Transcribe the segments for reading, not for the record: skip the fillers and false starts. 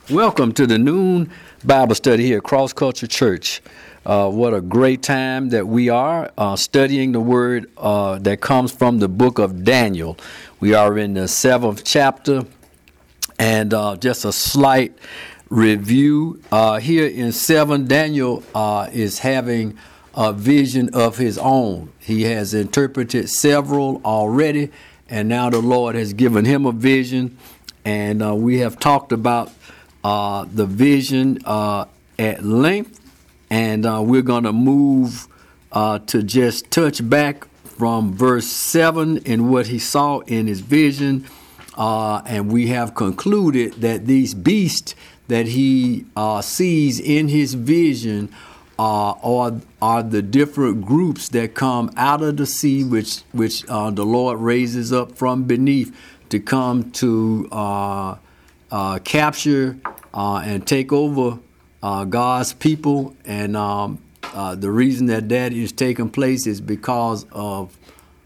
Welcome to the noon Bible study here at Cross Culture Church. What a great time that we are studying the word that comes from the book of Daniel. We are in the 7th chapter, and just a slight review. Here in 7, Daniel is having a vision of his own. He has interpreted several already, and now the Lord has given him a vision, and we have talked about the vision at length, and we're going to move to just touch back from verse 7 in what he saw in his vision, and we have concluded that these beasts that he sees in his vision are the different groups that come out of the sea, which the Lord raises up from beneath to come to capture and take over God's people. And the reason that is taking place is because of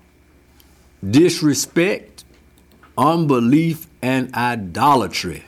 disrespect, unbelief, and idolatry.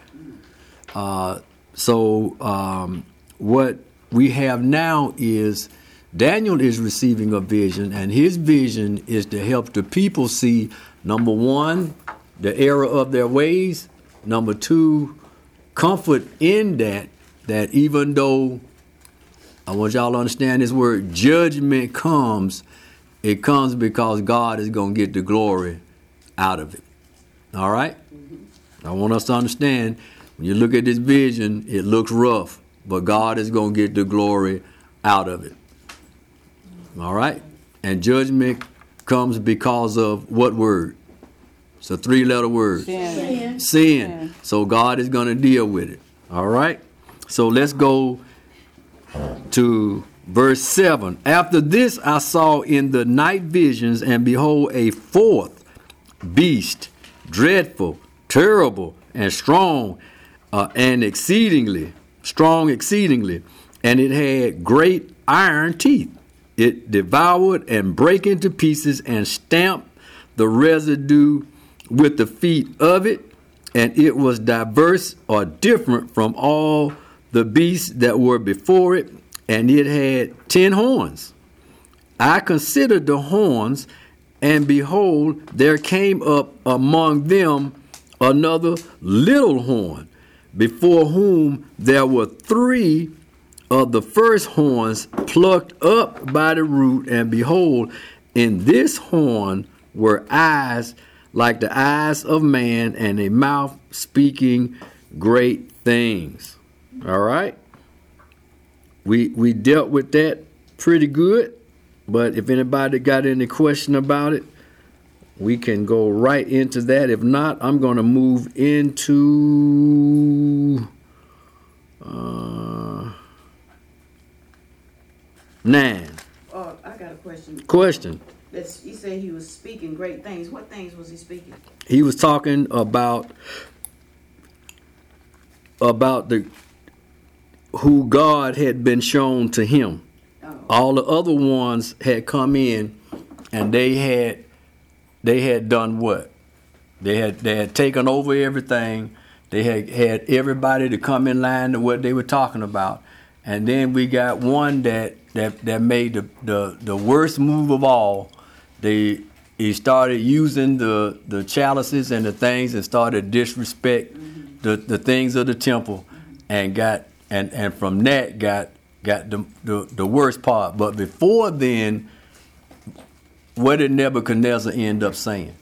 So what we have now is Daniel is receiving a vision, and his vision is to help the people see, number one, the error of their ways. Number two, comfort in that even though, I want y'all to understand this word, judgment comes, it comes because God is going to get the glory out of it. All right? I want us to understand, when you look at this vision, it looks rough, but God is going to get the glory out of it. All right? And judgment comes because of what word? It's a 3-letter word. Sin. So God is going to deal with it. All right? So let's go to verse 7. After this I saw in the night visions, and behold, a fourth beast, dreadful, terrible, and strong, and exceedingly, and it had great iron teeth. It devoured and brake into pieces and stamped the residue with the feet of it, and it was diverse or different from all the beasts that were before it, and it had 10 horns. I considered the horns, and behold, there came up among them another little horn, before whom there were 3 of the first horns plucked up by the root, and behold, in this horn were eyes like the eyes of man, and a mouth speaking great things. All right? We dealt with that pretty good, but if anybody got any question about it, we can go right into that. If not, I'm going to move into 9. Oh, I got a question. Question. You said he was speaking great things. What things was he speaking? He was talking about who God had been shown to him. Oh. All the other ones had come in, and they had done what? They had taken over everything. They had everybody to come in line to what they were talking about. And then we got one that made the worst move of all. He started using the chalices and the things, and started disrespect the things of the temple, and from that got the worst part. But before then, what did Nebuchadnezzar end up saying?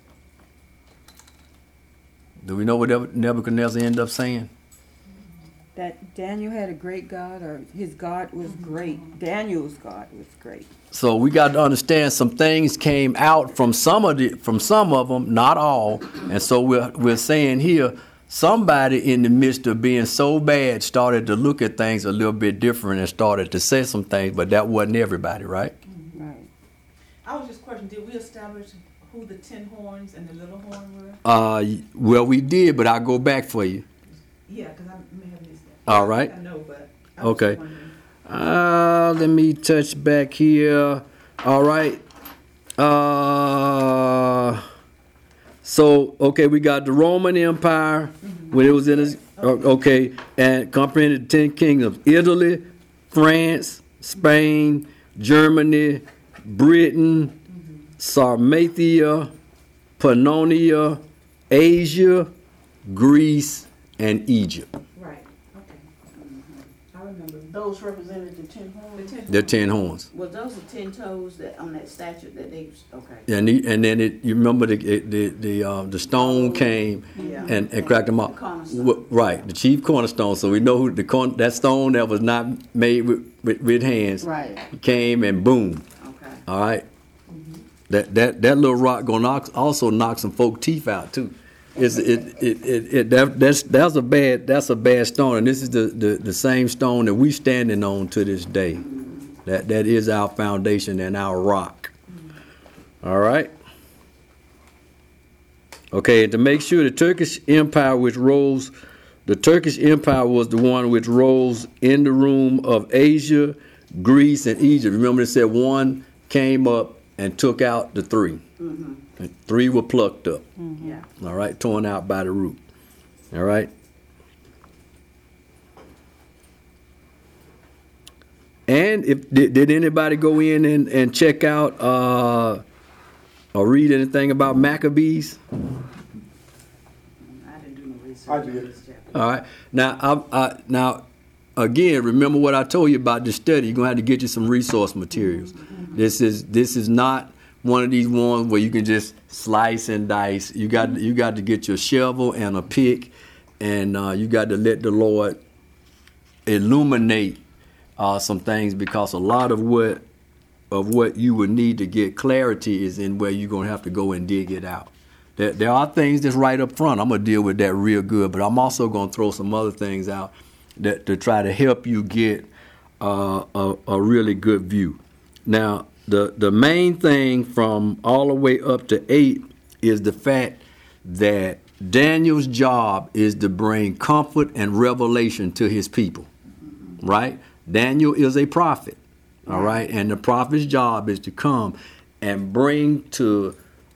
Do we know what Nebuchadnezzar ended up saying? That Daniel had a great God, or his God was great. Daniel's God was great. So we got to understand some things came out from some of them, not all. And so we're saying here, somebody in the midst of being so bad started to look at things a little bit different and started to say some things, but that wasn't everybody, right? Right. I was just questioning, did we establish who the 10 horns and the little horn were? Well, we did, but I'll go back for you. Yeah, because I may have missed that. All right. I know, but I was Okay. wondering. Let me touch back here. All right. So, okay, we got the Roman Empire when it was in its, okay, and comprehended 10 kingdoms: Italy, France, Spain, Germany, Britain, Sarmatia, Pannonia, Asia, Greece, and Egypt. Right, okay. I remember. Those represented the 10 horns? The 10 horns. Was those the 10 toes that on that statue that they, okay. And then you remember the stone came Yeah. and cracked them up. The cornerstone. Right, the chief cornerstone. So we know who that stone that was not made with hands Right. came and boom. Okay. All right. That little rock gonna also knock some folk teeth out too. That's a bad stone, and this is the same stone that we standing on to this day. That is our foundation and our rock. All right. Okay, and to make sure the Turkish Empire was the one which rose in the room of Asia, Greece, and Egypt. Remember, it said one came up and took out the three. And 3 were plucked up. Yeah. All right, torn out by the root. All right. And did anybody go in and check out or read anything about Maccabees? I didn't do no research. I on did. this chapter. All right. Now, again, remember what I told you about this study. You're gonna have to get you some resource materials. This is not one of these ones where you can just slice and dice. You got to get your shovel and a pick, and you got to let the Lord illuminate some things, because a lot of what you would need to get clarity is in where you're gonna have to go and dig it out. There are things that's right up front. I'm gonna deal with that real good, but I'm also gonna throw some other things out that to try to help you get a really good view. Now, the main thing from all the way up to 8 is the fact that Daniel's job is to bring comfort and revelation to his people, right? Daniel is a prophet, all right? And the prophet's job is to come and bring to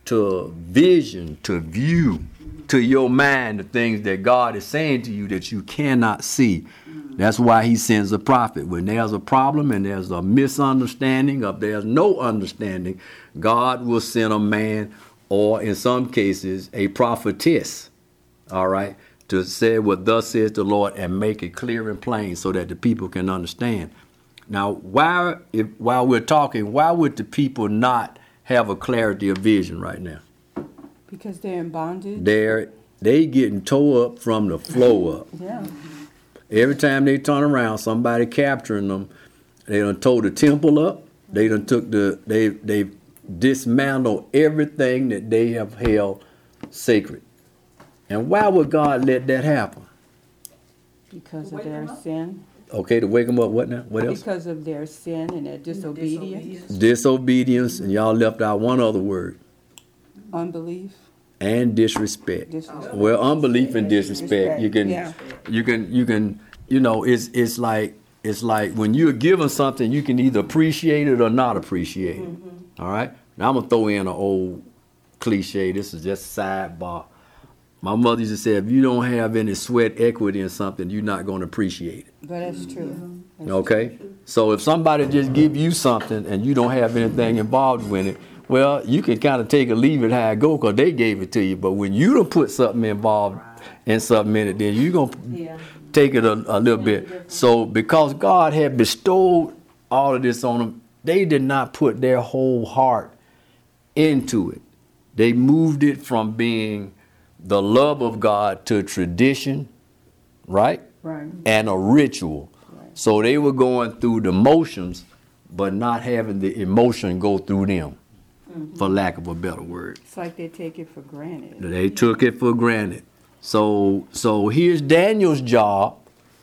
vision, to view, to your mind the things that God is saying to you that you cannot see. That's why he sends a prophet. When there's a problem and there's a misunderstanding, or there's no understanding, God will send a man, or in some cases, a prophetess, all right, to say what thus says the Lord and make it clear and plain so that the people can understand. Now, while we're talking, why would the people not have a clarity of vision right now? Because they're in bondage. They getting tore up from the floor up. Yeah. Every time they turn around, somebody capturing them. They done tore the temple up. They done they dismantled everything that they have held sacred. And why would God let that happen? Because of their sin. Okay, to wake them up. What now? What else? Because of their sin and their disobedience. Disobedience, and y'all left out one other word. Unbelief. And disrespect. Disrespect. Well, unbelief and disrespect. You can, Yeah. it's like when you're given something, you can either appreciate it or not appreciate it. All right. Now I'm gonna throw in an old cliche. This is just sidebar. My mother used to say, if you don't have any sweat equity in something, you're not gonna appreciate it. But that's true. That's Okay. So if somebody just give you something and you don't have anything involved with it, well, you can kind of take it, leave it how it go, because they gave it to you. But when you don't put something involved in something in it, then you're going to take it a little bit. So because God had bestowed all of this on them, they did not put their whole heart into it. They moved it from being the love of God to tradition, right? Right. And a ritual. Right. So they were going through the motions, but not having the emotion go through them. For lack of a better word. It's like they take it for granted. They took it for granted. So here's Daniel's job.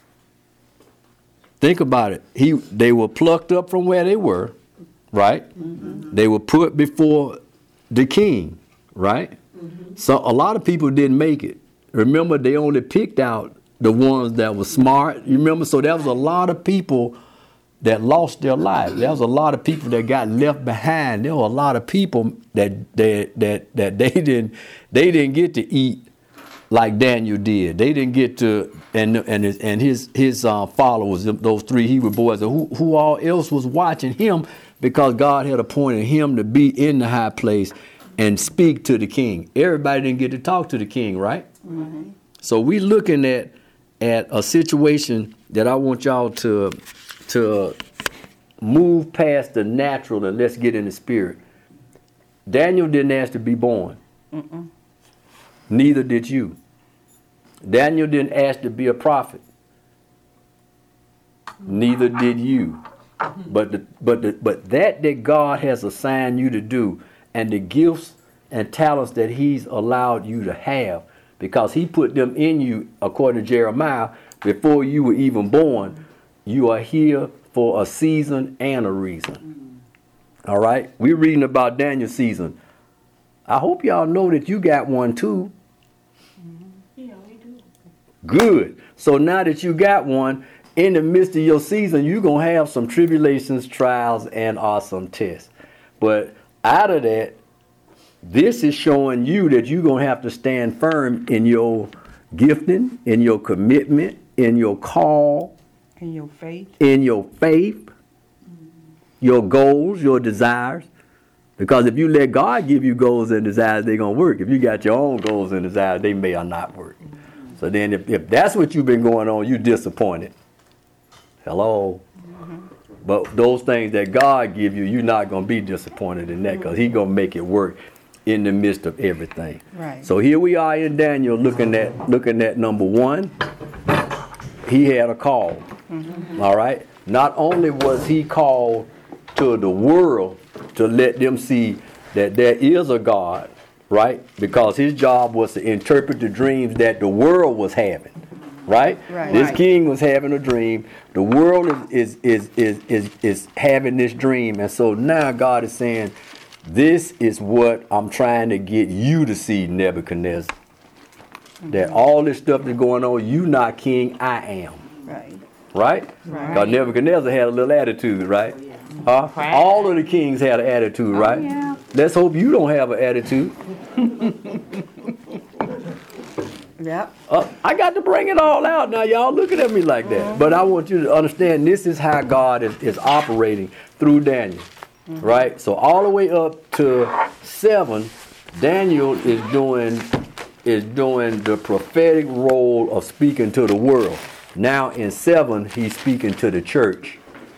Think about it. They were plucked up from where they were, right? Mm-hmm. They were put before the king, right? Mm-hmm. So a lot of people didn't make it. Remember, they only picked out the ones that were smart. You remember? So there was a lot of people that lost their lives. There was a lot of people that got left behind. There were a lot of people that they didn't get to eat like Daniel did. They didn't get to, and his followers, those 3 Hebrew boys, who all else was watching him, because God had appointed him to be in the high place and speak to the king. Everybody didn't get to talk to the king, right? Mm-hmm. So we looking at a situation that I want y'all to move past the natural and let's get in the spirit. Daniel didn't ask to be born. Mm-mm. Neither did you. Daniel didn't ask to be a prophet. Neither did you. But that God has assigned you to do, and the gifts and talents that he's allowed you to have, because he put them in you, according to Jeremiah, before you were even born. You are here for a season and a reason. All right? We're reading about Daniel's season. I hope y'all know that you got one too. Yeah, we do. Good. So now that you got one, in the midst of your season, you're going to have some tribulations, trials, and some tests. But out of that, this is showing you that you're going to have to stand firm in your gifting, in your commitment, in your call, In your faith. Your goals, your desires. Because if you let God give you goals and desires, they're going to work. If you got your own goals and desires, they may or not work. So then if that's what you've been going on, you're disappointed. Hello? But those things that God give you, you're not going to be disappointed in that, because he's going to make it work in the midst of everything. Right. So here we are in Daniel looking at number 1. He had a call. All right? Not only was he called to the world to let them see that there is a God, right? Because his job was to interpret the dreams that the world was having. Right? This king was having a dream. The world is having this dream. And so now God is saying, this is what I'm trying to get you to see, Nebuchadnezzar. Mm-hmm. That all this stuff that's going on, you not king, I am. Right? Because Nebuchadnezzar had a little attitude, right? All of the kings had an attitude, right? Yeah. Let's hope you don't have an attitude. Yep. I got to bring it all out now. Y'all looking at me like that. But I want you to understand this is how God is operating through Daniel. Right? So all the way up to 7, Daniel is doing the prophetic role of speaking to the world. Now in 7, he's speaking to the church.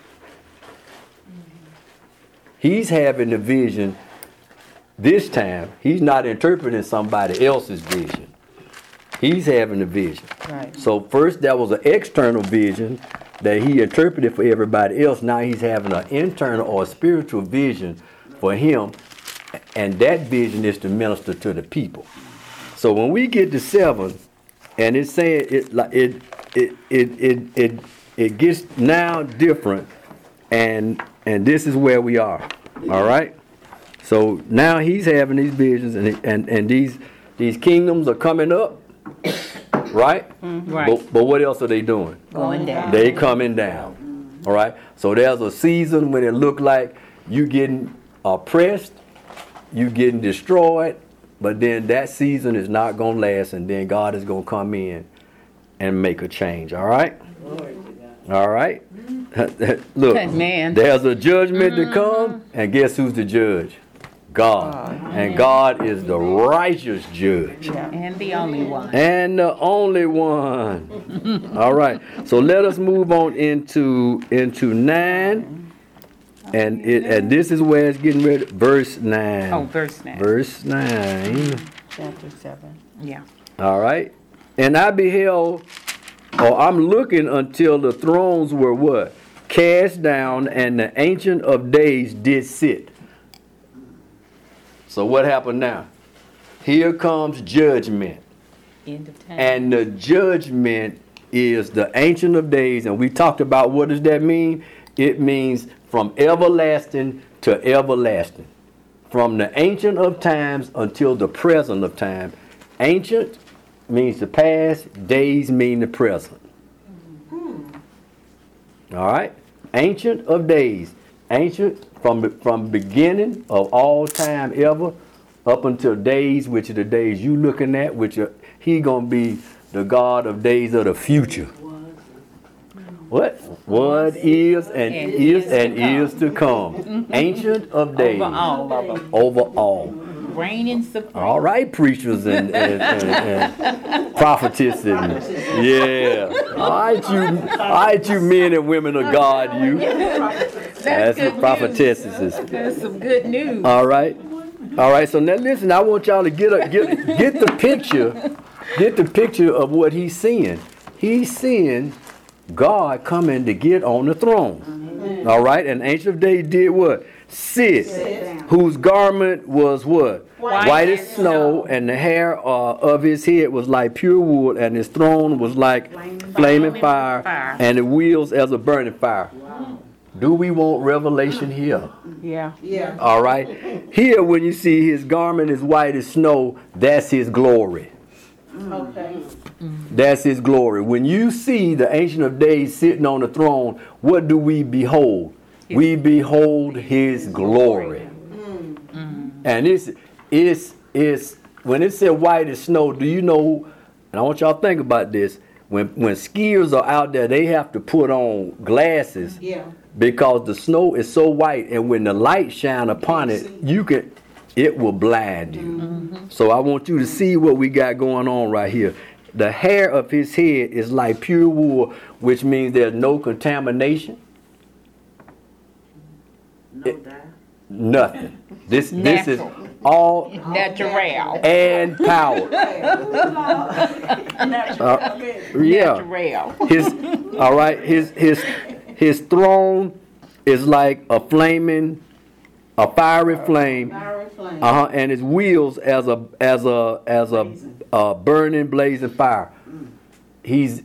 He's having the vision this time. He's not interpreting somebody else's vision. He's having a vision. Right. So first there was an external vision that he interpreted for everybody else. Now he's having an internal or a spiritual vision for him, and that vision is to minister to the people. So when we get to 7, and it's saying it gets now different, and this is where we are. All right. So now he's having these visions, and these kingdoms are coming up. Right? Right. But what else are they doing? Going down. They coming down. All right? So there's a season when it looked like you getting oppressed, you getting destroyed, but then that season is not going to last, and then God is going to come in and make a change. All right? All right? Look, Man. there's a judgment to come, and guess who's the judge? God. And God is the righteous judge. And the only one. And the only one. All right. So let us move on into 9. And this is where it's getting ready. Verse 9. Oh, verse 9. Verse 9. Chapter 7. Yeah. All right. And I beheld, or I'm looking until the thrones were what? Cast down, and the Ancient of Days did sit. So what happened now? Here comes judgment. End of time. And the judgment is the Ancient of Days. And we talked about, what does that mean? It means from everlasting to everlasting. From the Ancient of Times until the present of time. Ancient means the past. Days mean the present. All right? Ancient of Days. Ancient from beginning of all time ever up until days, which are the days you looking at, which are, he gonna be the God of days of the future. What? What is and is to come. Ancient of days. Over all of them. Over all. Reigning supreme. All right, preachers and prophetesses. Yeah. All right, you men and women of God, you. That's good the prophetesses. That's some good news. All right. So now listen, I want y'all to get the picture. Get the picture of what he's seeing. He's seeing God coming to get on the throne. All right, and Ancient of Days did what? Sit. Whose garment was what? White as snow, and the hair of his head was like pure wool, and his throne was like flaming fire, and the wheels as a burning fire. Do we want revelation here? Yeah. Yeah. All right. Here, when you see his garment is white as snow, that's his glory. Okay. That's his glory. When you see the Ancient of Days sitting on the throne, what do we behold? We behold his glory. And it's when it said white as snow, do you know, and I want y'all to think about this, when skiers are out there, they have to put on glasses Yeah. because the snow is so white, and when the light shine upon it, it will blind you. So I want you to see what we got going on right here. The hair of his head is like pure wool, which means there's no contamination. Nothing. This is all Natural. and power. Yeah. Natural. His throne is like a fiery flame. Fiery flame. And his wheels as a burning blazing fire. He's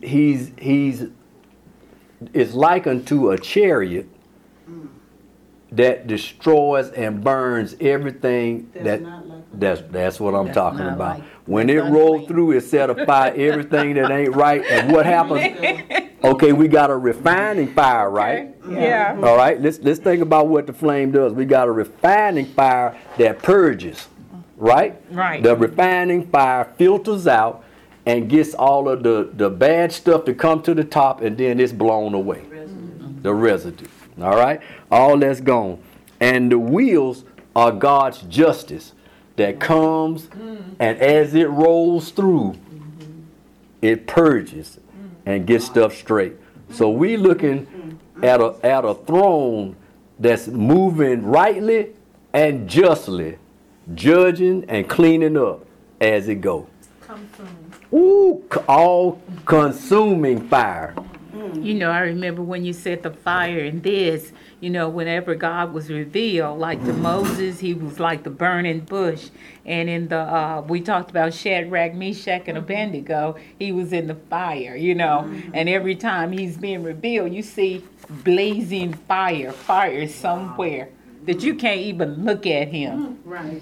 it's likened to a chariot that destroys and burns everything that's what I'm talking not about. like- When it that's rolled unclean. through, it set afire everything that ain't right. And what happens? Okay, we got a refining fire, right? Yeah. All right, let's think about what the flame does. We got a refining fire that purges, right? Right. The refining fire filters out and gets all of the bad stuff to come to the top, and then it's blown away. The residue. All right? All that's gone. And the wheels are God's justice that comes, and as it rolls through, it purges and gets stuff straight. So we looking at a throne that's moving rightly and justly, judging and cleaning up as it goes. Ooh, all consuming fire. You know, I remember when you said the fire in this, you know, whenever God was revealed, like to Moses, he was like the burning bush. And in the, we talked about Shadrach, Meshach, and Abednego, he was in the fire, you know. And every time he's being revealed, you see blazing fire somewhere that you can't even look at him. Right.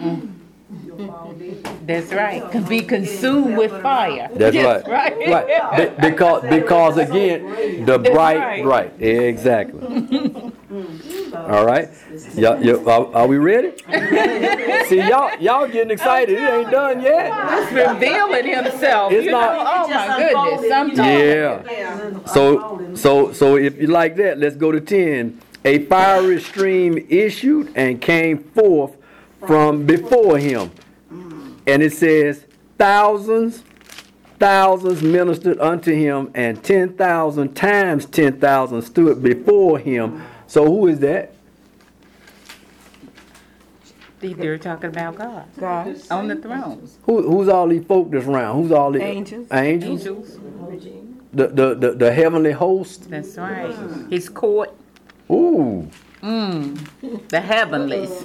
That's right. Could be consumed with fire. That's Yes, right. right. Because again, the bright, right, exactly. All right, are we ready? See, y'all getting excited. It ain't done yet. He's revealing himself. It's you not- know? Oh my goodness. Sometimes. Yeah. So if you like that, let's go to 10. A fiery stream issued and came forth from before him. And it says, thousands ministered unto him, and 10,000 times 10,000 stood before him. So who is that? They're talking about God. God. On the throne. Who's all these folk that's around? Who's all these Angels. Angels? Angels. The heavenly host? That's right. His court. Ooh. The heavenlies.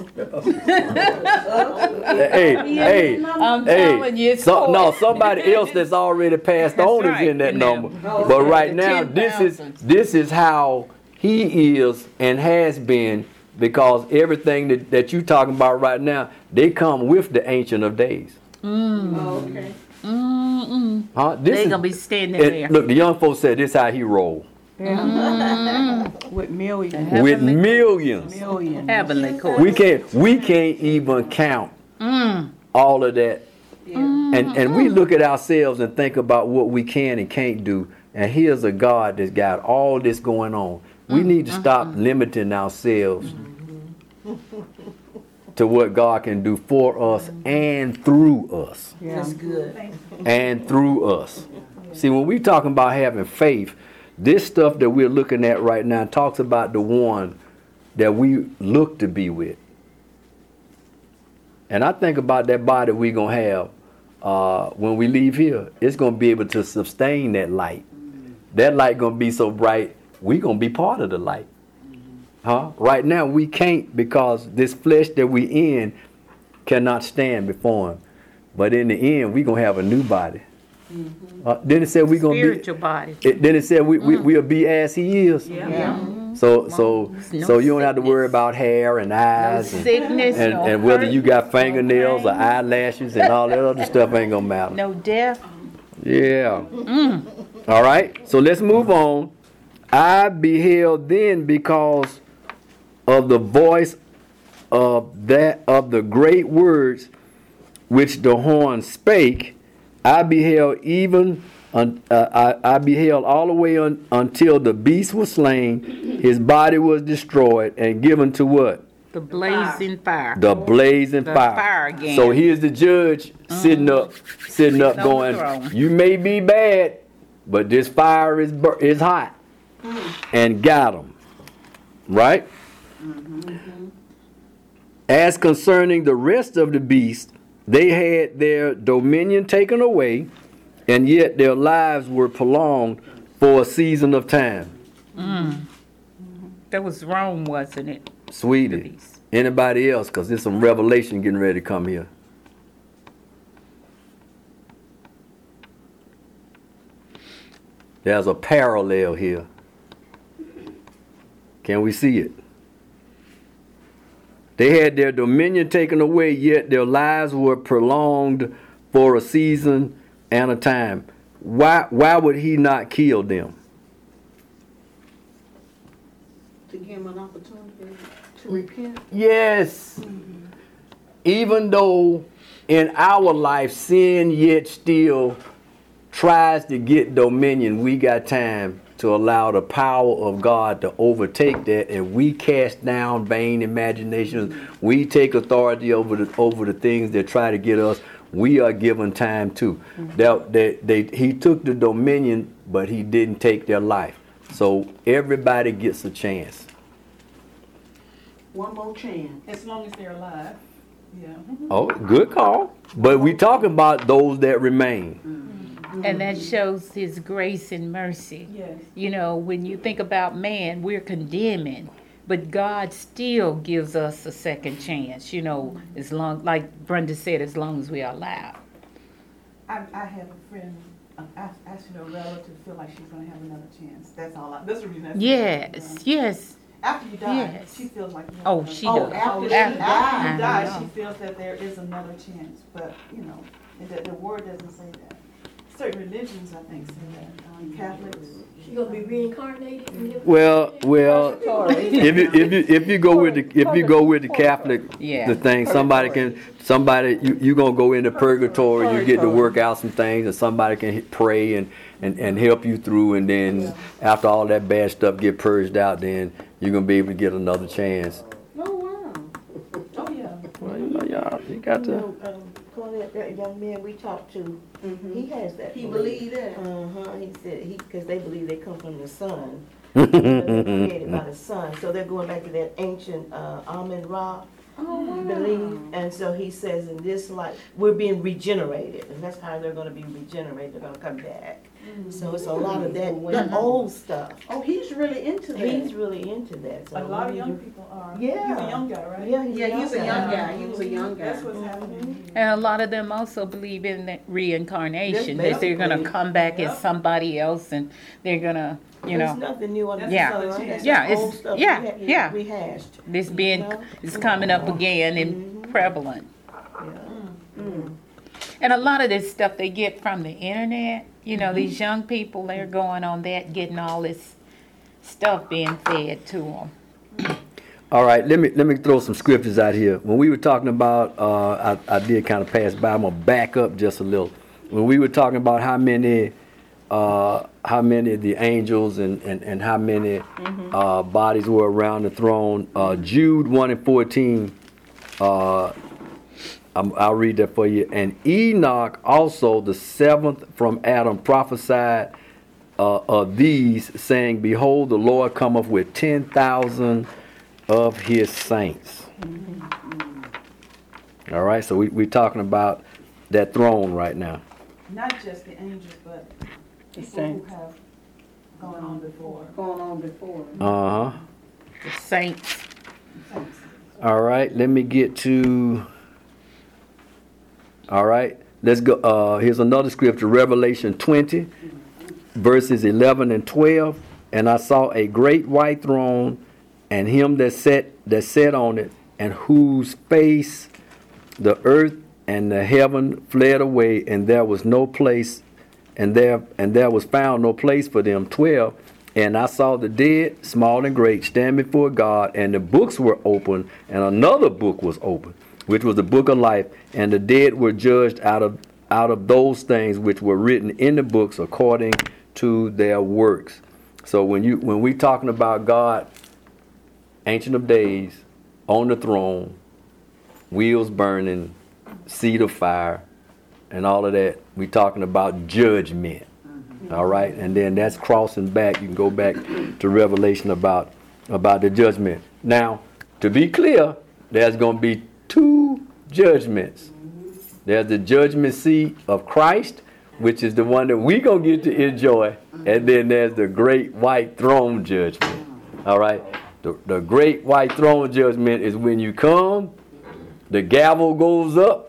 Hey. I'm telling you, it's court. No, somebody else that's already passed That's on right, is in that in number. them. But right The now, 10,000. this is how he is and has been, because everything that you talking about right now, they come with the Ancient of Days. Okay. Huh? They're going to be standing there. Look, the young folks said this how he rolled. With millions. with Heavenly- millions. Millions. Heavenly court. We can't even count all of that. And we look at ourselves and think about what we can and can't do. And here's a God that's got all this going on. We need to stop limiting ourselves to what God can do for us and through us. Yeah. That's good. And through us. See, when we talking about having faith, this stuff that we're looking at right now talks about the one that we look to be with. And I think about that body we're going to have when we leave here. It's going to be able to sustain that light. That light going to be so bright, we're going to be part of the light. Huh? Right now we can't, because this flesh that we in cannot stand before him. But in the end, we're going to have a new body. Then it said we're going to be... Spiritual body. Then it said we'll be as he is. Yeah. So you don't have to worry about hair and eyes and, Sickness, no and whether hurt, you got fingernails or pain. eyelashes and all that other stuff ain't gonna matter. no death. Yeah. All right. So let's move on. I beheld then, because of the voice of the great words which the horn spake. I beheld I beheld all the way until the beast was slain, his body was destroyed, and given to what? The blazing fire. The blazing The fire. fire again. So here's the judge sitting up on the going, throne. you may be bad, but this fire is hot. And got him. Right? As concerning the rest of the beasts, they had their dominion taken away, and yet their lives were prolonged for a season of time. That was Rome, wasn't it? Sweetie, beast. anybody else? Because there's some revelation getting ready to come here. There's a parallel here. Can we see it? They had their dominion taken away, yet their lives were prolonged for a season and a time. Why would he not kill them? To give him an opportunity to repent. Yes. Even though in our life sin yet still tries to get dominion, we got time to allow the power of God to overtake that, and we cast down vain imaginations. We take authority over the things that try to get us. We are given time too. He took the dominion, but he didn't take their life. So everybody gets a chance. One more chance. As long as they're alive. Yeah. Oh, good call. But we talking about those that remain. And that shows his grace and mercy. Yes. You know, when you think about man, we're condemning, but God still gives us a second chance, you know, as long, like Brenda said, as long as we are alive. I have a friend, asking her relative feel like she's going to have another chance. That's all. That's the reason I said Yes, that. yes. After you die, Yes. she feels like you have Oh, another she chance. does. after she After died. you die, I she know. feels that there is another chance. But, you know, and the word doesn't say that. Certain religions, I think, say that. Catholics. She gonna be reincarnated? Well, if you go with the Catholic, Yeah. the thing, somebody you gonna go into purgatory. You get to work out some things, and somebody can pray and help you through. And then after all that bad stuff get purged out, then you're gonna be able to get another chance. Oh, wow. Oh, yeah. Well, you got to. Claudette, that young man we talked to, he has that. He belief. believed that. He said because they believe they come from the sun. They're created by the sun, so they're going back to that ancient Amun Ra belief. And so he says, in this life, we're being regenerated, and that's how they're going to be regenerated. They're going to come back. So it's a lot of that, the old stuff. Oh, he's really into that. He's really into that. So A lot of we young need to- people are. Yeah. He's a young guy, right? Yeah, He's a young guy. He was a young guy. That's what's happening. And a lot of them also believe in that reincarnation, Yes, that they're going to basically. come back as Yep. somebody else, and they're going to, you There's know, nothing new under Yeah. the sun, right? That's Yeah, the old it's- stuff yeah, we had yeah. rehashed. this being, You know? it's coming up again and prevalent. Yeah. And a lot of this stuff they get from the internet. You know, these young people, they're going on that, getting all this stuff being fed to them. All right, let me throw some scriptures out here. When we were talking about, I did kind of pass by. I'm gonna back up just a little. When we were talking about how many of the angels and how many bodies were around the throne, Jude 1:14. I'll read that for you. And Enoch also, the seventh from Adam, prophesied of these, saying, "Behold, the Lord cometh with 10,000 of his saints." All right, so we're talking about that throne right now. Not just the angels, but The people who saints. have gone on before. Going on before. Uh-huh. The saints. Thanks. All right, let me get to. All right, let's go. Here's another scripture, Revelation 20, verses 11 and 12. And I saw a great white throne, and him that sat on it, and whose face the earth and the heaven fled away, and there was no place, and there was found no place for them. 12. And I saw the dead, small and great, stand before God, and the books were opened, and another book was opened, which was the book of life, and the dead were judged out of those things which were written in the books according to their works. So when we talking about God, Ancient of Days, on the throne, wheels burning, seat of fire, and all of that, we talking about judgment. All right, and then that's crossing back. You can go back to Revelation about the judgment. Now, to be clear, there's going to be two judgments. There's the judgment seat of Christ, which is the one that we're going to get to enjoy, and then there's the great white throne judgment. All right, the great white throne judgment is when you come, the gavel goes up,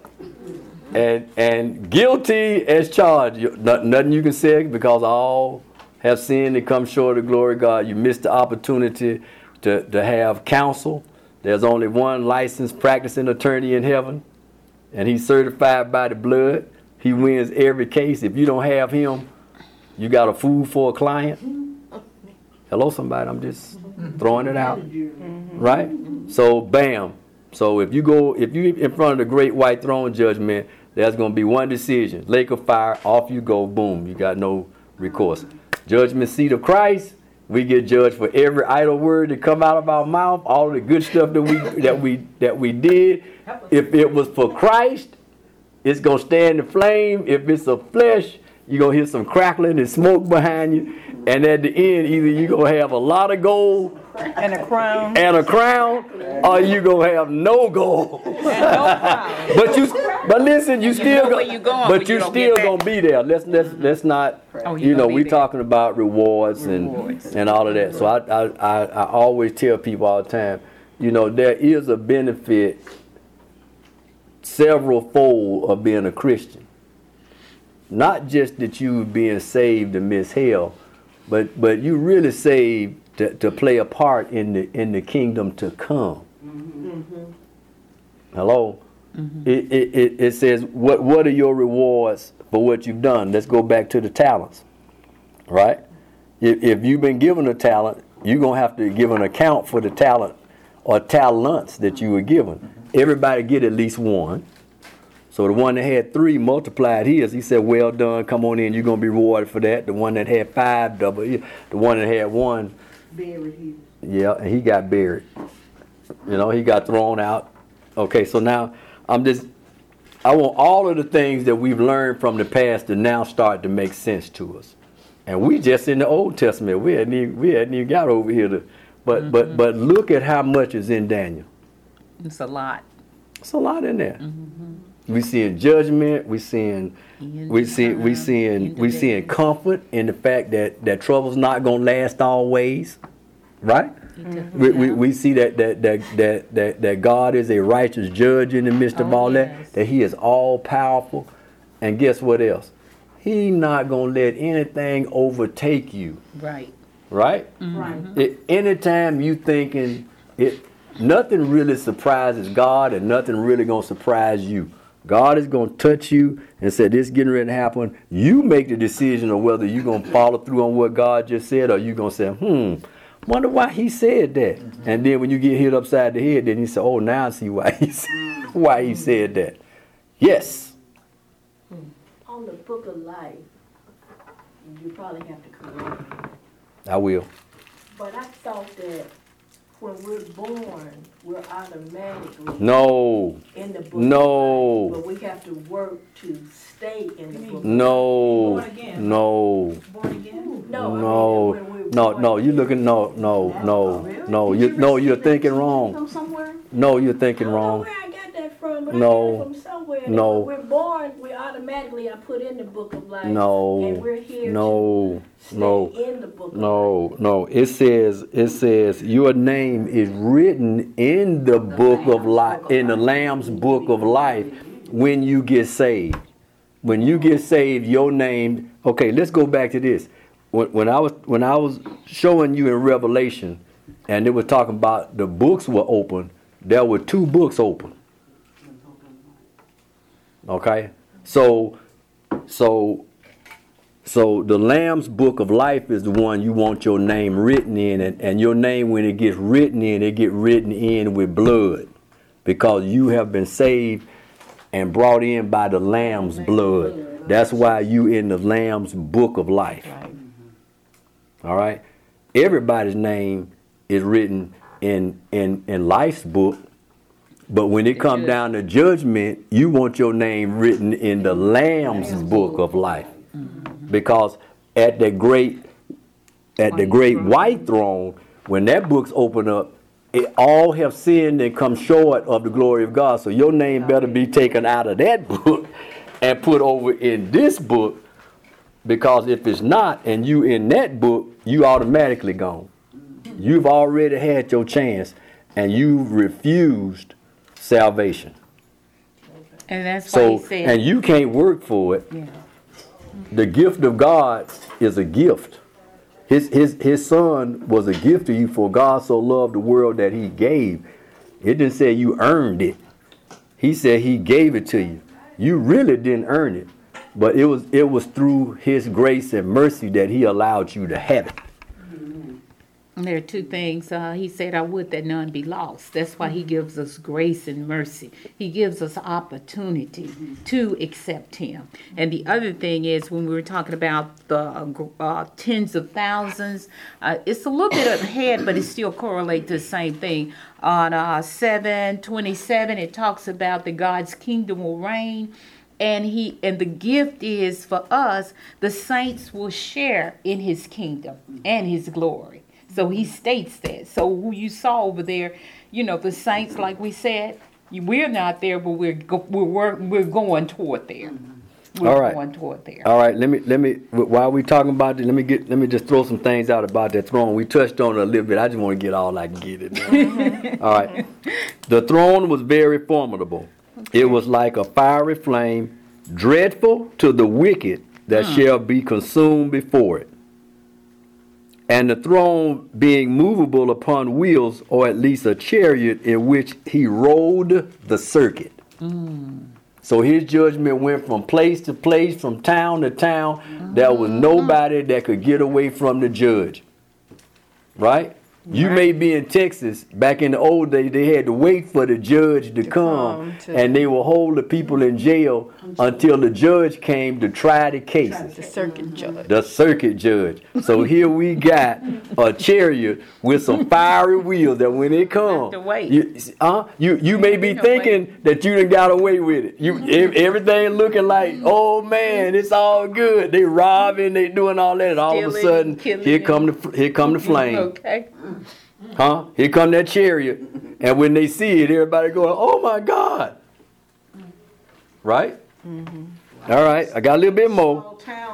and guilty as charged. Nothing you can say, because all have sinned and come short of the glory of God. You missed the opportunity to have counsel. There's only one licensed practicing attorney in heaven, and he's certified by the blood. He wins every case. If you don't have him, you got a fool for a client. Hello, somebody. I'm just throwing it out. Right? So, bam. So if you in front of the great white throne judgment, there's going to be one decision. Lake of fire, off you go, boom. You got no recourse. Judgment seat of Christ, we get judged for every idle word that come out of our mouth, all of the good stuff that we did. If it was for Christ, it's going to stand the flame. If it's of flesh, you're going to hear some crackling and smoke behind you. And at the end, either you're going to have a lot of gold And a crown. or you're going to have no gold. But listen, you still know where you're going, but but you you don't still get going to be there. Let's not, Oh, you gonna be we there. talking about rewards and all of that. So I always tell people all the time, there is a benefit several fold of being a Christian. Not just that you being saved to miss hell, but you really saved to play a part in the kingdom to come. Mm-hmm. Hello? Mm-hmm. It says, what are your rewards for what you've done? Let's go back to the talents. Right? If you've been given a talent, you're going to have to give an account for the talent or talents that you were given. Everybody get at least one. So the one that had 3 multiplied his. He said, well done, come on in, you're going to be rewarded for that. The one that had 5 double. The one that had 1. Buried his. Yeah, and he got buried. He got thrown out. Okay, so now I want all of the things that we've learned from the past to now start to make sense to us. And we just in the Old Testament. We hadn't even got over here but look at how much is in Daniel. It's a lot. It's a lot in there. Mm-hmm. We seeing judgment. We seeing comfort in the fact that trouble's not gonna last always, right? Mm-hmm. We see that God is a righteous judge in the midst of all that. That He is all powerful, and guess what else? He not gonna let anything overtake you. Right. Right. Mm-hmm. Right. Anytime you thinking it. Nothing really surprises God, and nothing really gonna surprise you. God is gonna touch you and say, this is getting ready to happen. You make the decision of whether you're gonna follow through on what God just said, or you gonna say, Wonder why he said that. And then when you get hit upside the head, then you say, oh, now I see why why he said that. Yes. On the book of life, you probably have to correct me, I will. but I thought that when we're born, we're automatically No. in the book No. of life, but we have to work to stay in the book of No. Born again. No. Born again? life. No, No. I mean, when we're No, born no, you looking, no, you're thinking wrong. From somewhere? No, you're I thinking don't know wrong. where I got that from, but No. I got it from somewhere. that No. When we're born, we automatically are put in the book of life. No. And we're here No. to stay No. in the book of life. No. It says your name is written in the book of life, in the Lamb's book of life when you get saved. When you get saved, your name. Okay, let's go back to this. When I was showing you in Revelation, and they were talking about the books were open, there were 2 books open. Okay, so the Lamb's book of life is the one you want your name written in, and your name, when it gets written in, it get written in with blood, because you have been saved and brought in by the Lamb's blood. That's why you in the Lamb's book of life. All right, everybody's name is written in life's book, but when it comes down to judgment, you want your name written in the Lamb's book of life. Because at the great white throne, when that book's open up, it all have sinned and come short of the glory of God. So your name better be taken out of that book and put over in this book, because if it's not and you in that book, you automatically gone. You've already had your chance and you refused salvation. And that's why he So, said, and you can't work for it. yeah. The gift of God is a gift. His son was a gift to you, for God so loved the world that he gave. It didn't say you earned it. He said he gave it to you. You really didn't earn it. But it was through his grace and mercy that he allowed you to have it. And there are 2 things. He said, I would that none be lost. That's why he gives us grace and mercy. He gives us opportunity to accept him. And the other thing is, when we were talking about the tens of thousands, it's a little bit ahead, but it still correlates to the same thing. On 7:27, it talks about that God's kingdom will reign. And the gift is for us, the saints will share in his kingdom and his glory. So he states that. So who you saw over there, the saints, like we said, we're not there, but we're going toward there. We're All right. going toward there. All right, let me while we talking about it, let me just throw some things out about that throne. We touched on it a little bit. I just want to get all I can get it. All right. The throne was very formidable. Okay. It was like a fiery flame, dreadful to the wicked that shall be consumed before it. And the throne being movable upon wheels, or at least a chariot in which he rode the circuit. So his judgment went from place to place, from town to town. There was nobody that could get away from the judge. Right? You may be in Texas. Back in the old days, they had to wait for the judge to come, and they would hold the people in jail until the judge came to try the cases. The circuit judge. The circuit judge. So here we got a chariot with some fiery wheels that when it comes, you may be thinking that you done got away with it. Everything looking like, oh man, it's all good. They robbing, they doing all that, and all of a sudden, here come the flame. Okay. Here come that chariot, and when they see it, everybody going, "Oh my God!" Right? All right, I got a little bit more.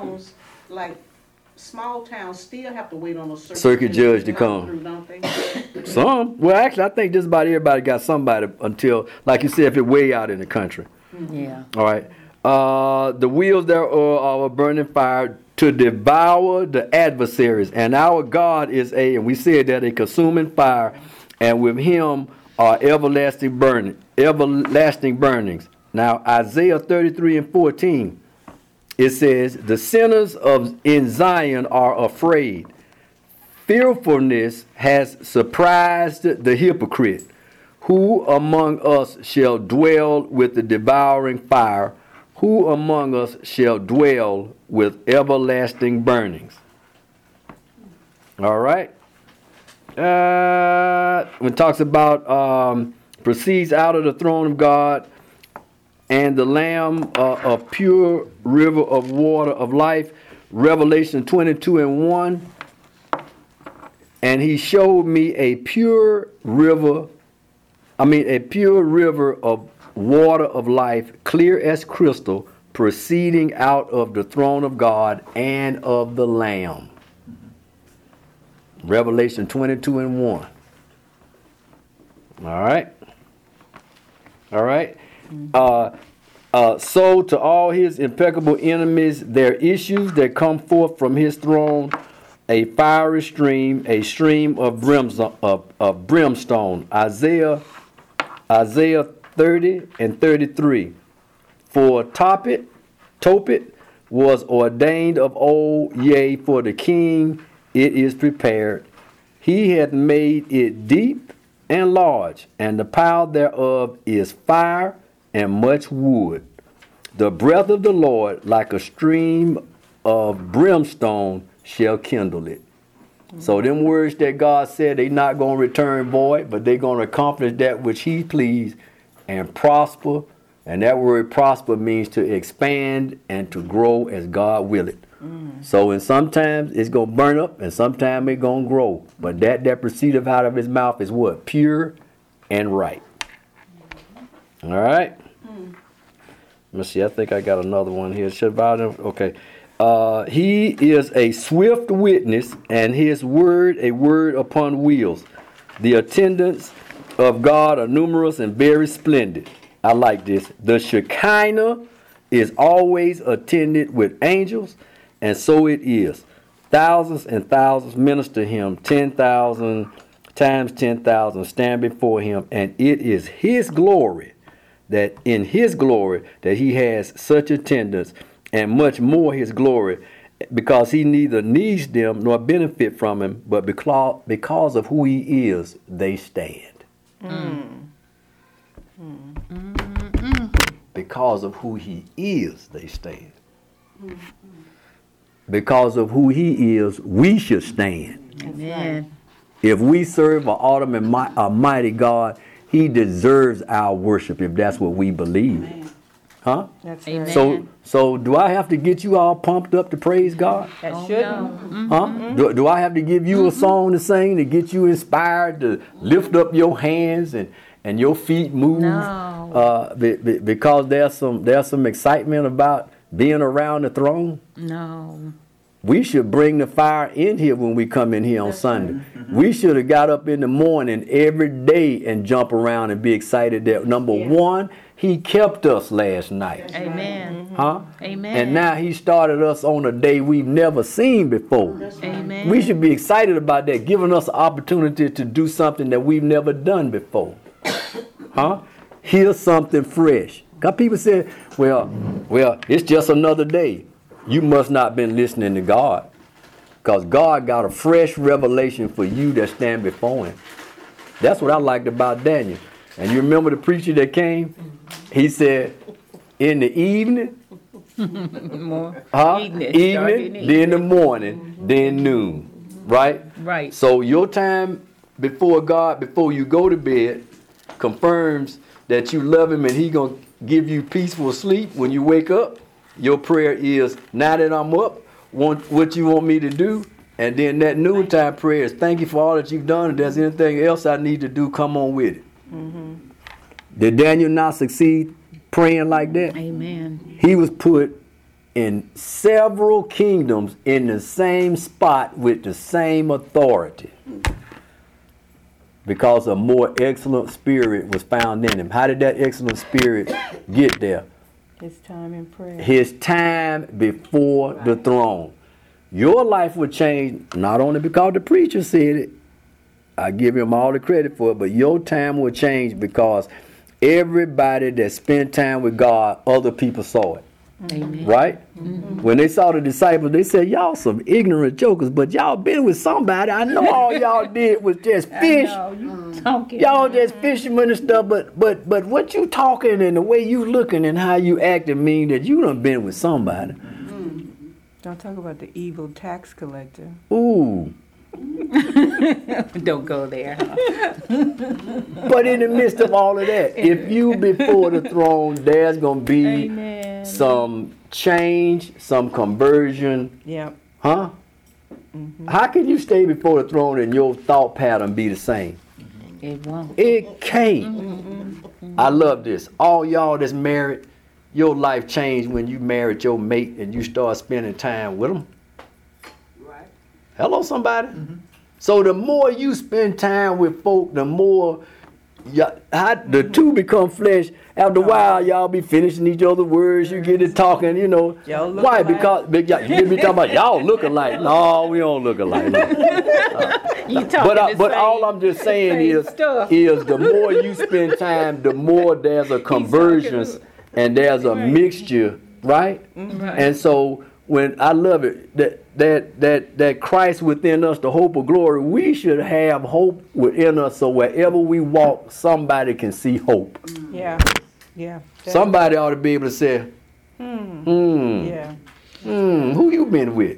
Small towns still have to wait on a circuit judge to come. Through, don't they? Some. Well, actually, I think just about everybody got somebody until, like you said, if it's way out in the country. Yeah. All right. The wheels thereof are a burning fire to devour the adversaries, and our God is and we said that, a consuming fire, and with him are everlasting burnings. Now Isaiah 33:14, it says, the sinners in Zion are afraid. fearfulness has surprised the hypocrite. Who among us shall dwell with the devouring fire? Who among us shall dwell with everlasting burnings? All right. When it talks about proceeds out of the throne of God and the Lamb, a pure river of water of life, Revelation 22:1. And he showed me a pure river of water of life, clear as crystal, proceeding out of the throne of God and of the Lamb. Revelation 22:1. All right. So to all his impeccable enemies, their issues that come forth from his throne, a fiery stream, a stream of brimstone. Isaiah 30:33. For Tophet was ordained of old, yea, for the king it is prepared. He hath made it deep and large, and the power thereof is fire and much wood. The breath of the Lord, like a stream of brimstone, shall kindle it. So them words that God said, they not going to return void, but they going to accomplish that which he pleased and prosper. And that word prosper means to expand and to grow as God will it. So and sometimes it's going to burn up and sometimes it's going to grow. But that proceedeth out of his mouth is what? Pure and right. All right. Let's see. I think I got another one here. Okay. He is a swift witness, and his word a word upon wheels. The attendants of God are numerous and very splendid. I like this. The Shekinah is always attended with angels, and so it is. Thousands and thousands minister him. 10,000 times 10,000 stand before him, and it is his glory that he has such attendants, and much more his glory, because he neither needs them nor benefit from him, but because of who he is, they stand. Because of who he is, they stand. Because of who he is, we should stand. Amen. If we serve an ultimate, a mighty God, he deserves our worship if that's what we believe. Huh? That's Amen. right. So do I have to get you all pumped up to praise God? That Oh, shouldn't. no. Huh? Do I have to give you a song to sing to get you inspired to lift up your hands and your feet move? No. Because there's some excitement about being around the throne. No. We should bring the fire in here when we come in here on Sunday. We should have got up in the morning every day and jump around and be excited that, number one, he kept us last night. Amen. Huh? Amen. And now he started us on a day we've never seen before. Amen. We should be excited about that, giving us an opportunity to do something that we've never done before. Huh? Here's something fresh. Because people say, well, it's just another day. You must not been listening to God. Because God got a fresh revelation for you that stand before him. That's what I liked about Daniel. And you remember the preacher that came? He said, in the evening, More. evening, then the morning, then noon. Right? Right. So your time before God, before you go to bed, confirms that you love him and he going to give you peaceful sleep when you wake up. Your prayer is, now that I'm up, what you want me to do? And then that noontime prayer is, thank you for all that you've done. If there's anything else I need to do, come on with it. Did Daniel not succeed praying like that? Amen. He was put in several kingdoms in the same spot with the same authority. Because a more excellent spirit was found in him. How did that excellent spirit get there? His time in prayer. His time before the throne. Your life would change not only because the preacher said it, I give him all the credit for it, but your time will change because everybody that spent time with God, other people saw it. Amen. Right? When they saw the disciples, they said, y'all some ignorant jokers, but y'all been with somebody. I know all y'all did was just fish. Y'all just fishermen and stuff, but what you talking and the way you looking and how you acting mean that you done been with somebody. Don't talk about the evil tax collector. Ooh. Don't go there. Huh? But in the midst of all of that, if you before the throne, there's going to be Amen. some change, some conversion. Yep. Huh? How can you stay before the throne and your thought pattern be the same? It won't. It can't. I love this. All y'all that's married, your life changed when you married your mate and you start spending time with them. Right. Hello, somebody. So the more you spend time with folk, the more the two become flesh. After a while, y'all be finishing each other's words. You get it talking, you know. Y'all look Why? alike. Because you be talking about y'all look alike. No, we don't look alike. No. You talking But all I'm just saying is the more you spend time, the more there's a convergence and there's a mixture, right? And so when I love it that Christ within us, the hope of glory, we should have hope within us. So wherever we walk, somebody can see hope. Yeah. Yeah. Somebody ought to be able to say, Yeah. who you been with?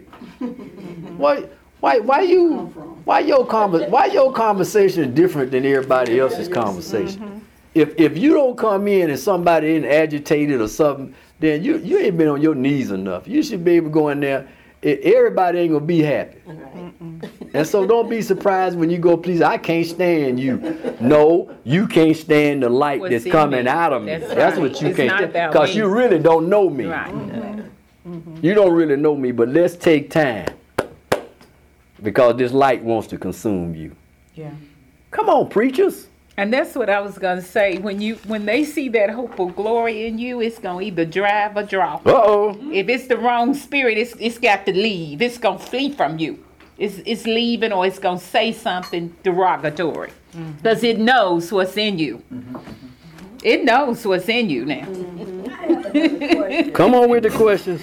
Why your conversation different than everybody else's conversation? If you don't come in and somebody ain't agitated or something, then you ain't been on your knees enough. You should be able to go in there. Everybody ain't gonna be happy. And so don't be surprised when you go, please, I can't stand you. No, you can't stand the light What's that's in coming me. out of me. That's That's right. what you It's can't not stand. about Because me. you really don't know me. Right. You don't really know me, but let's take time. Because this light wants to consume you. Yeah. Come on, preachers. And that's what I was gonna say. When they see that hope of glory in you, it's gonna either drive or draw. Uh-oh. If it's the wrong spirit, it's got to leave. It's gonna flee from you. It's leaving, or it's gonna say something derogatory, because it knows what's in you. It knows what's in you now. Come on with the questions.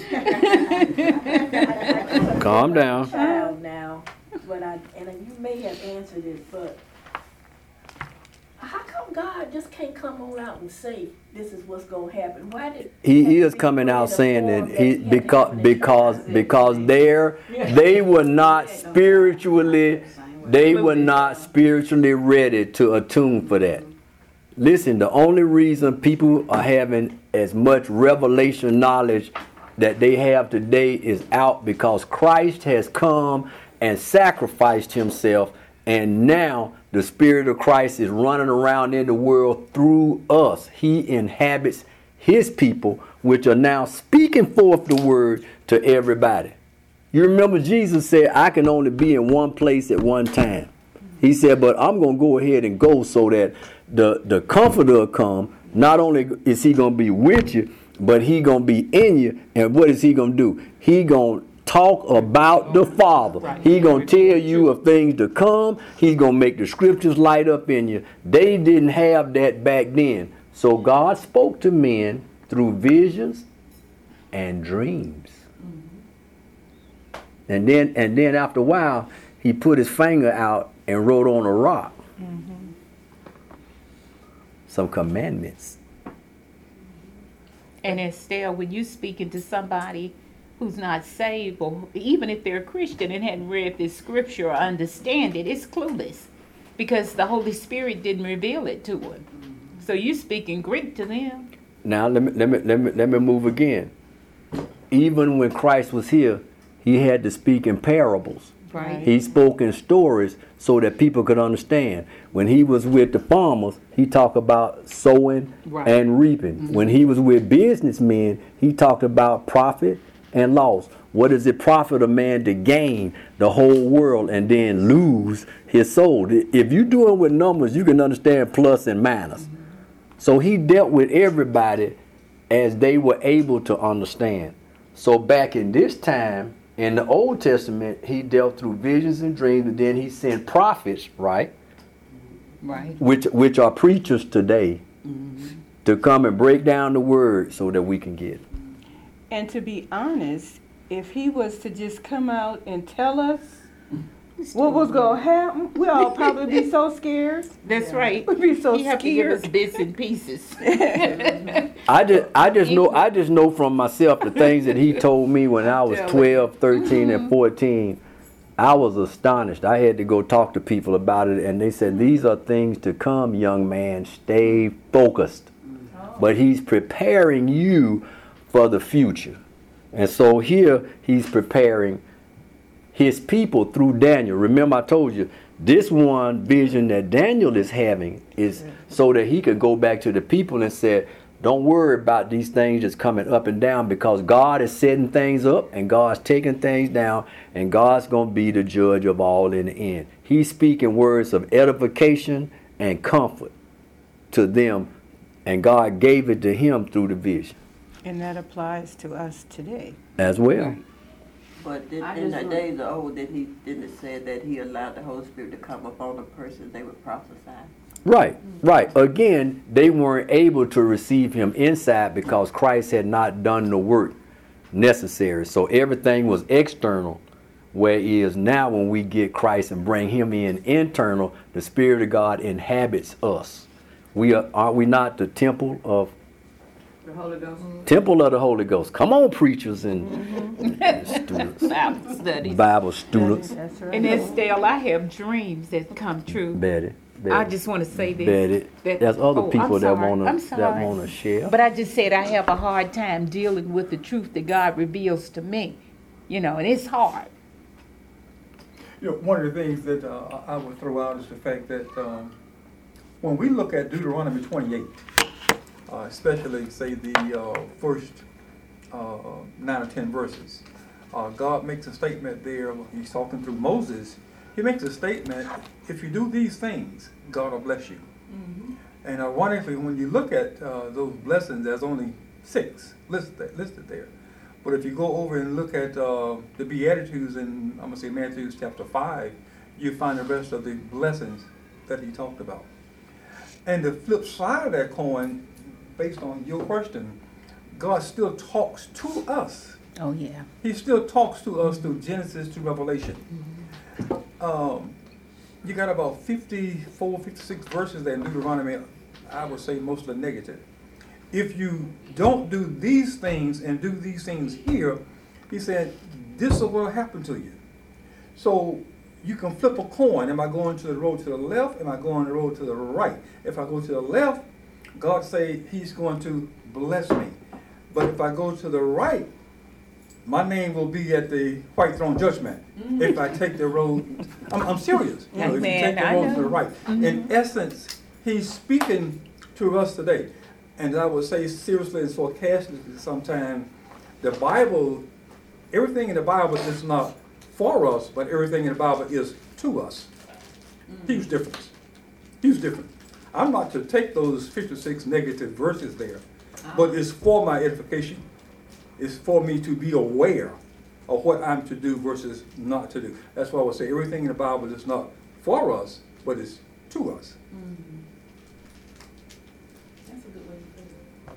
Calm down. Child now, and you may have answered it, but how come God just can't come on out and say this is what's gonna happen? Why did He is coming out saying that because they were not spiritually ready to attune for that. Listen, the only reason people are having as much revelation knowledge that they have today is out because Christ has come and sacrificed himself, and now the Spirit of Christ is running around in the world through us. He inhabits his people, which are now speaking forth the word to everybody. You remember Jesus said, I can only be in one place at one time. He said, but I'm going to go ahead and go so that the Comforter will come. Not only is he going to be with you, but he going to be in you. And what is he going to do? He going to talk about the Father. He going to tell you of things to come. He's going to make the scriptures light up in you. They didn't have that back then. So God spoke to men through visions and dreams. And then after a while, he put his finger out and wrote on a rock some commandments. And Estelle, when you speaking to somebody who's not saved, or even if they're a Christian and hadn't read this scripture or understand it, it's clueless because the Holy Spirit didn't reveal it to them. So you speaking Greek to them. Now let me move again. Even when Christ was here, he had to speak in parables. Right. He spoke in stories so that people could understand. When he was with the farmers, he talked about sowing and reaping. When he was with businessmen, he talked about profit and loss. What does it profit a man to gain the whole world and then lose his soul? If you're doing with numbers, you can understand plus and minus. So he dealt with everybody as they were able to understand. So back in this time, in the Old Testament, he dealt through visions and dreams, and then he sent prophets, right? Right. Which are preachers today, to come and break down the word so that we can get it. And to be honest, if he was to just come out and tell us what was going to happen, we'd all probably be so scared. That's right. We'd be so You have to give us scared. bits and pieces. I just know from myself the things that he told me when I was 12, 13, and 14. I was astonished. I had to go talk to people about it, and they said, these are things to come, young man. Stay focused. But he's preparing you for the future. And so here he's preparing his people through Daniel. Remember I told you, this one vision that Daniel is having is so that he could go back to the people and say, don't worry about these things just coming up and down, because God is setting things up and God's taking things down, and God's going to be the judge of all in the end. He's speaking words of edification and comfort to them, and God gave it to him through the vision And that applies to us today. as well. But I in just the want- days of old, didn't it say that he allowed the Holy Spirit to come upon a person, they would prophesy? Right. Again, they weren't able to receive him inside because Christ had not done the work necessary. So everything was external, whereas now when we get Christ and bring him in internal, the Spirit of God inhabits us. Aren't we not the temple of The Holy Ghost. temple of the Holy Ghost? Come on, preachers and students, Bible studies. Bible students. That's right. And Estelle, I have dreams that come true. Betty. I just want to say this. Betty. that- There's other oh, people I'm that sorry. wanna I'm that sorry. wanna share. But I just said I have a hard time dealing with the truth that God reveals to me. You know, and it's hard. You know, one of the things that I would throw out is the fact that when we look at Deuteronomy 28, especially say the first 9 or 10 verses, God makes a statement there. He's talking through Moses. He makes a statement: if you do these things, God will bless you. And ironically, when you look at those blessings, there's only 6 listed there. But if you go over and look at the Beatitudes in, I'm going to say Matthew chapter 5, you find the rest of the blessings that he talked about. And the flip side of that coin, based on your question, God still talks to us. Oh, yeah. He still talks to us through Genesis to Revelation. You got about 54, 56 verses there in Deuteronomy. I would say most of the negative. If you don't do these things and do these things here, he said, this is what will happen to you. So you can flip a coin. Am I going to the road to the left? Am I going the road to the right? If I go to the left, God say he's going to bless me. But if I go to the right, my name will be at the white throne judgment. If I take the road, I'm serious. You know, if you take the road to the right. In essence, he's speaking to us today. And I would say seriously and sarcastically sometimes, the Bible, everything in the Bible is not for us, but everything in the Bible is to us. Huge difference. Huge difference. I'm not to take those 56 negative verses there, but it's for my edification. It's for me to be aware of what I'm to do versus not to do. That's why I would say everything in the Bible is not for us, but it's to us. That's a good way to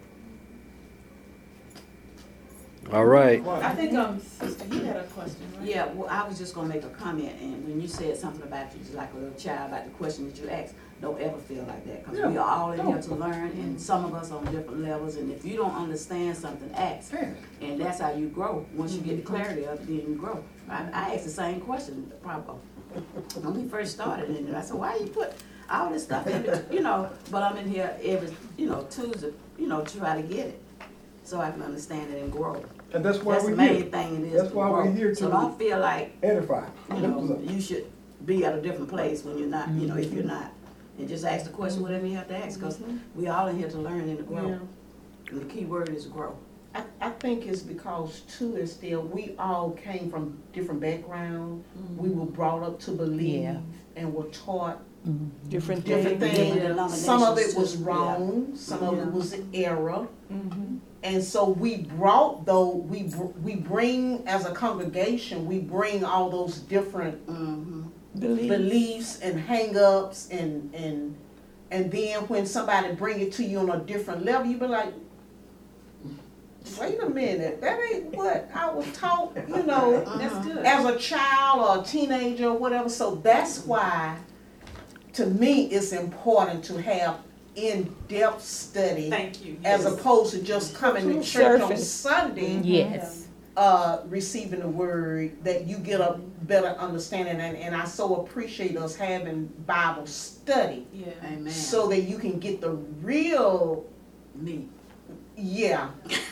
put it. All right. I think, sister, you had a question, right? Yeah, well, I was just gonna make a comment, and when you said something about you, just like a little child, about the question that you asked, don't ever feel like that, because we are all in here to learn, and some of us on different levels, and if you don't understand something, ask. And that's how you grow. Once you get the clarity of it, then you grow. I asked the same question, probably, when we first started, and I said, why you put all this stuff in it, but I'm in here every, Tuesday, try to get it, so I can understand it and grow. And that's why That's we're the main here. thing it is. That's to why we're grow. here So to don't feel like, edify. you should be at a different place when you're not, if you're not. And just ask the question, whatever you have to ask, because we all in here to learn and to grow. Yeah. And the key word is grow. I think it's because too, is still, we all came from different backgrounds. We were brought up to believe Yeah. and were taught Different different things. things. denominations Some of it was too, wrong, some of Yeah. it was error. And so we brought we bring, as a congregation, we bring all those different beliefs and hang-ups and then when somebody bring it to you on a different level, you be like, wait a minute, that ain't what I was taught, you know, That's good. as a child or a teenager or whatever. So that's why, to me, it's important to have in-depth study Thank you. as Yes. opposed to just coming to church on Surface. Sunday, Yes. receiving the word, that you get a better understanding. And I so appreciate us having Bible study Yeah. Amen. so that you can get the real, Me, yeah.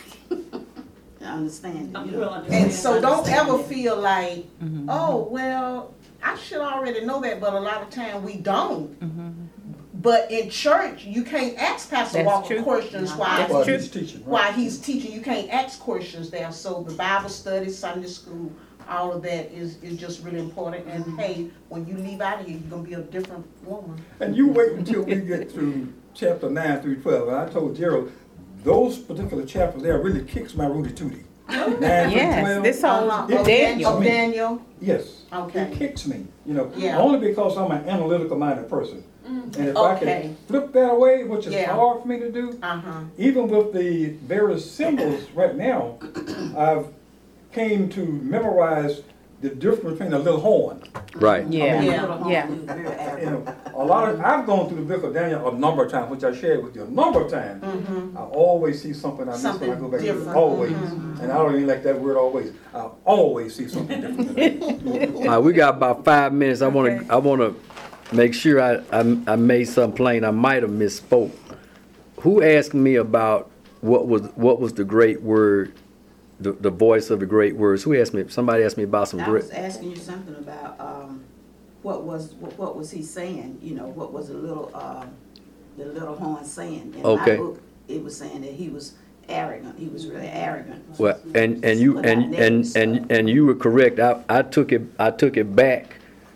I understand it. I'm you real know. understanding. And so don't Understand ever it. feel like, Mhm. oh, well, I should already know that, but a lot of time we don't. Mhm. But in church, you can't ask Pastor That's Walker true. questions That's while While true. he's teaching, right? while he's teaching. You can't ask questions there. So the Bible study, Sunday school, all of that is just really important. And hey, when you leave out of here, you're gonna be a different woman. And you wait until we get through chapter 9 through 12. And I told Gerald, those particular chapters there really kicks my Rudy Tooty. 9 through Yes, 12. this whole It- Daniel. Of Daniel. Yes. Okay. It kicks me, you know, Yeah. only because I'm an analytical minded person. And if I Okay. can flip that away, which is Yeah. hard for me to do, Uh-huh. even with the various symbols right now, I've came to memorize the difference between a little horn. Right. Yeah. Yeah. Yeah. Very accurate. You know, a lot of, I've gone through the book of Daniel a number of times, which I shared with you a number of times. Mm-hmm. I always see something I miss when I Something go back to it. different. Always. Mhm. And I don't even like that word always. I always see something different. All right, we got about 5 minutes. I want to make sure I made something plain. I might have misspoke. Who asked me about what was the great word, the voice of the great words? Who asked me? Somebody asked me about some I great. was asking you something about what was he saying? You know, what was the little horn saying? In Okay. my book, it was saying that he was arrogant. He was really arrogant. Well, and you were correct. I took it back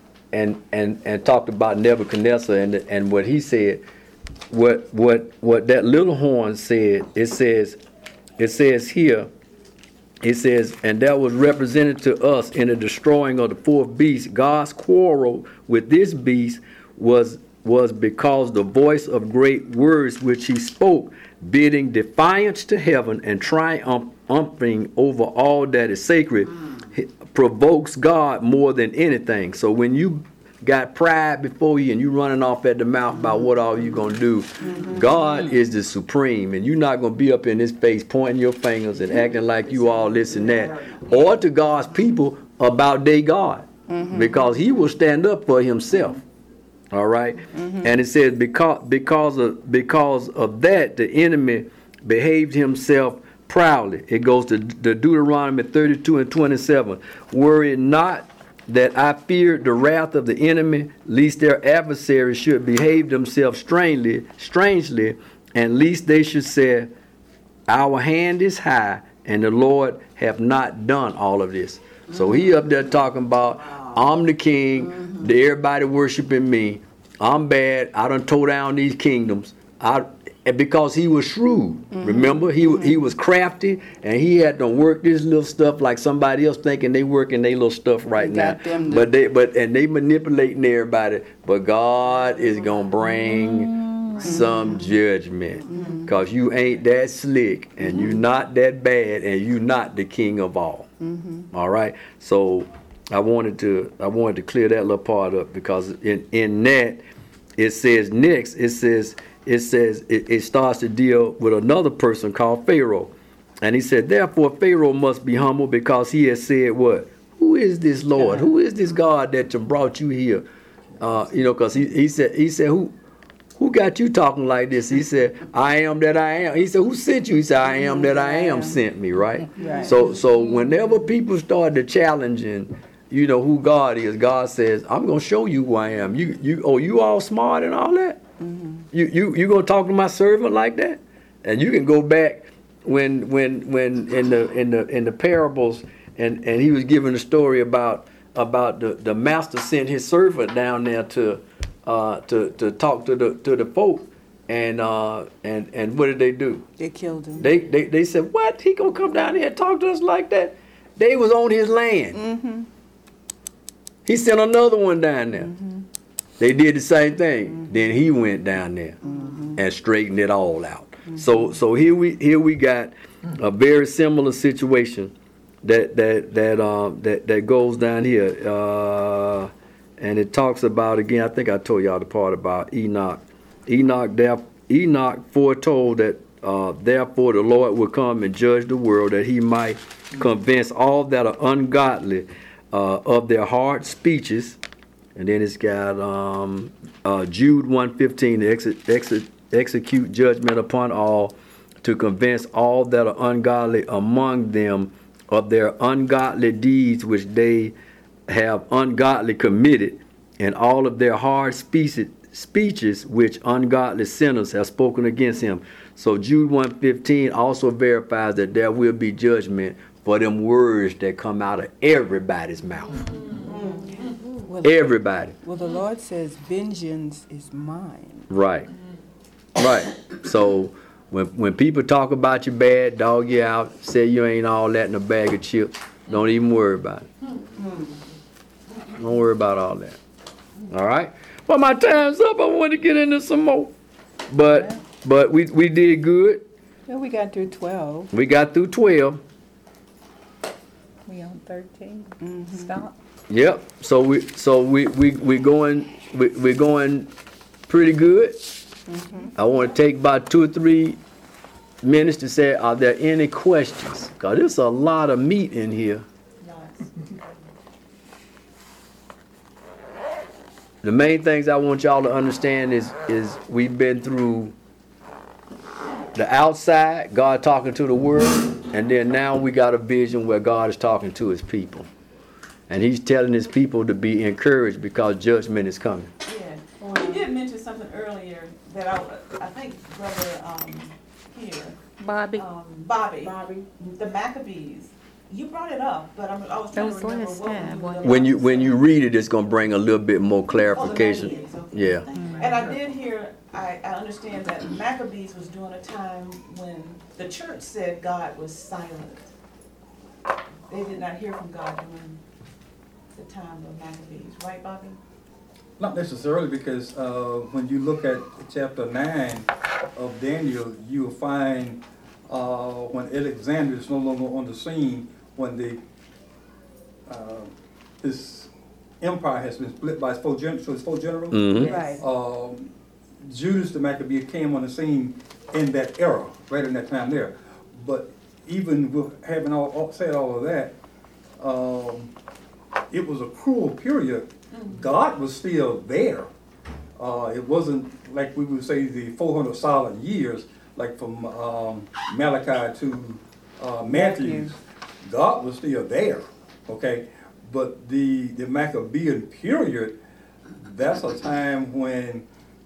and talked about Nebuchadnezzar and what he said. What that little horn said. It says here. It says, and that was represented to us in the destroying of the fourth beast. God's quarrel with this beast was because the voice of great words which he spoke, bidding defiance to heaven and triumphing over all that is sacred, provokes God more than anything. So when you got pride before you and you running off at the mouth about what all you gonna do, God is the supreme, and you're not gonna be up in his face pointing your fingers and acting like you all this and that, or to God's people about their God, because he will stand up for himself. All right. And it says because of that the enemy behaved himself proudly. It goes to Deuteronomy 32:27. Were it not that I feared the wrath of the enemy, lest their adversaries should behave themselves strangely, and lest they should say, our hand is high, and the Lord hath not done all of this. So he up there talking about, I'm the king, everybody worshiping me, I'm bad, I done tore down these kingdoms. And because he was shrewd, remember, he was crafty, and he had to work this little stuff like somebody else thinking they working their little stuff right now. But they manipulating everybody. But God is gonna bring some judgment, cause you ain't that slick, and you not that bad, and you not the king of all. All right. So I wanted to clear that little part up, because in that it says next it starts to deal with another person called Pharaoh. And he said, therefore Pharaoh must be humble, because he has said what? Who is this Lord? Who is this God that brought you here? Because he said, who got you talking like this? He said, I am that I am. He said, who sent you? He said, I am that I am sent me, right? So whenever people start to challenging, who God is, God says, I'm going to show you who I am. You all smart and all that? You gonna talk to my servant like that? And you can go back when in the parables, and he was giving a story about the master sent his servant down there to talk to the folk, and what did they do? They killed him. They said, what? He gonna come down here and talk to us like that? They was on his land. He sent another one down there. They did the same thing. Then he went down there and straightened it all out. So here we got a very similar situation that goes down here, and it talks about, again, I think I told y'all the part about Enoch. Enoch foretold that therefore the Lord would come and judge the world, that he might convince all that are ungodly of their hard speeches. And then it's got Jude 1:15 to execute judgment upon all, to convince all that are ungodly among them of their ungodly deeds which they have ungodly committed, and all of their hard speeches which ungodly sinners have spoken against him. So Jude 1:15 also verifies that there will be judgment for them words that come out of everybody's mouth. Everybody. Well, the Lord says, vengeance is mine. Right. So when people talk about you bad, dog you out, say you ain't all that in a bag of chips, don't even worry about it. Don't worry about all that. All right? Well, my time's up. I want to get into some more. But we did good. Well, we got through 12. We got through 12. We on 13. Stop. Yep. So we're going pretty good. I want to take about 2 or 3 minutes to say, are there any questions? Because there's a lot of meat in here. The main things I want y'all to understand is we've been through the outside, God talking to the world, and then now we got a vision where God is talking to his people. And he's telling his people to be encouraged because judgment is coming. Yeah. You did mention something earlier that I think Brother here. Bobby. Bobby. The Maccabees. You brought it up, but I was trying to remember last time. When you read it, it's going to bring a little bit more clarification. Yeah. And I did hear, I understand that Maccabees was during a time when the church said God was silent. They did not hear from God during the time of Maccabees, right, Bobby? Not necessarily, because when you look at chapter 9 of Daniel, you will find when Alexander is no longer on the scene, when his empire has been split by his four generals. Mm-hmm. Right. Judas the Maccabee came on the scene in that era, right in that time there. But even with having said all of that, it was a cruel period. God was still there. It wasn't like we would say the 400 solid years, like from Malachi to Matthew. God was still there, okay? But the Maccabean period, that's a time when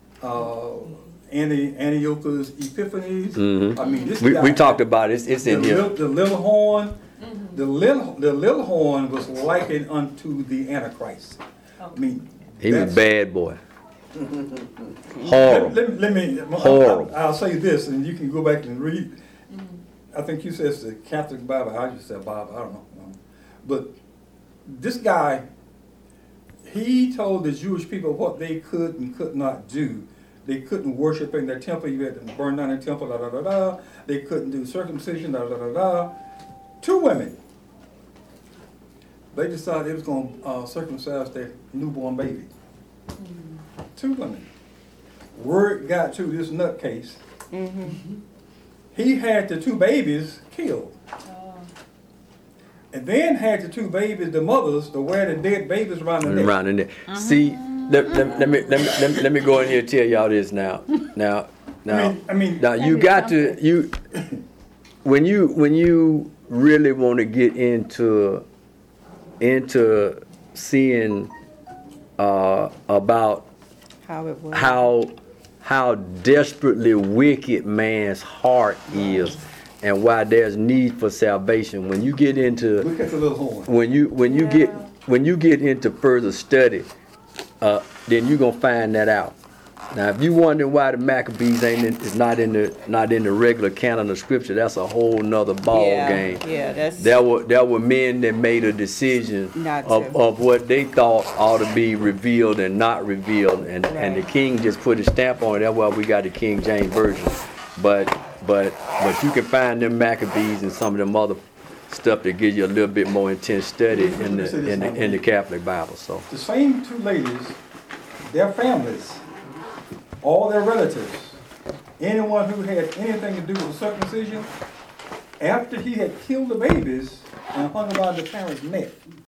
Antiochus Epiphanes. Mm-hmm. I mean, this we talked about it. It's in here. The little horn. The little horn was likened unto the Antichrist. I mean, he was a bad boy. Horrible. Horrible. I'll say this, and you can go back and read. I think you said it's the Catholic Bible. I just said Bible. I don't know. But this guy, he told the Jewish people what they could and could not do. They couldn't worship in their temple. You had to burn down their temple. Da da da da. They couldn't do circumcision. Da da da da. 2 women. They decided they was going to circumcise their newborn baby. 2 women. Word got to this nutcase. Mm-hmm. He had the 2 babies killed. And then had the 2 babies, the mothers, to wear the dead babies around the neck. Around the neck. See, let me go in here and tell y'all this now. Now, you got to when you really want to get into seeing about how desperately wicked man's heart is, and why there's need for salvation. When you get into look at the little horn. When you get into further study, then you're gonna find that out. Now, if you wondering why the Maccabees is not in the regular canon of Scripture, that's a whole nother ball game. Yeah, that's. There were men that made a decision of what they thought ought to be revealed and not revealed, and the king just put a stamp on it. That's why we got the King James version. But but you can find them Maccabees and some of them other stuff that gives you a little bit more intense study in the Catholic Bible. So the same two ladies, their families, all their relatives, anyone who had anything to do with the circumcision, after he had killed the babies and hung around the parents' neck,